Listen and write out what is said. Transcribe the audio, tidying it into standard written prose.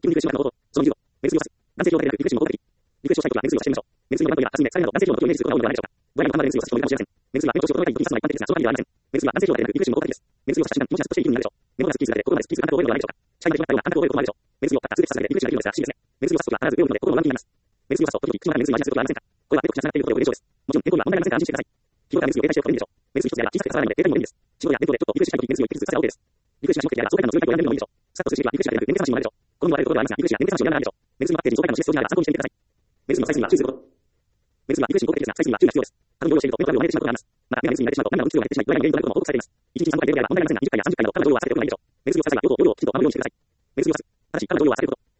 基本リクエストの方法、その2度、メルス用発、男性用だけでなくリクエストも効果的。リクエストしたいときはメルス用を指定しましょう。メルス用の番号には、初め、さらなる男性用の共有メルスが多いのではないでしょうか。ご覧の看板メルス用を指しておいたかもしれません。メルスは弁護士を届けたいときに出すのは一般的ですが、その場合にはありません。メルスは男性用だけでなくリクエストも効果的です。メルス用を指した瞬間、もしやすとしていい気になるでしょう。メモがスッキリするだけで心までスッキリする感覚を覚えるのではないでしょうか。社員が決まったような感覚を覚えることもあるでしょう。メルス用をたったすべてさせてリクエストができるのですが、不思議ですね。メルス用を指すときは必ず読むので心も上向きになります。メルス用を指すと、時々口の中でメルスに味がすることはありませんか。これはネットがつながっていることでより上です。もちろん、変更には問題ありませんが安心してください。日頃からメルスを携帯しておくといいでしょう。メルス一つであれば小さくて刺さらないので携帯にも便利です。仕事やネットでちょっとリクエストしたいときメルスを一筆ずつさせば OK です。リクエストが目的であれば相対感の強いタイプを選んでみるのもいいでしょう。スタッとするしばリクエストだけでなく、連携話もあるでしょう。好みもあらゆることがありますが、リクエストや連携話を選んだらあるでしょう。メルスにはパッケージに相対感の示す表示があれば参考にしてみてください。メルスの再生には注意すること。メルスにはリクエストに効果的ですが、再生には注意が必要です。過度に容量していると、メモが漏れてしまうことがあります。また、メモがメルスに慣れてしまうと、涙の運数が減ってしまい、ドライな原因となることも報告されています。1日に3回レベルであれば問題ありませんが、20回や30回など過度な容量は避けておくのがいいでしょう。メルスにを指す際には容量をきちんと余分にしてください。メルスにを指す。ただし、過度な容量は避けること。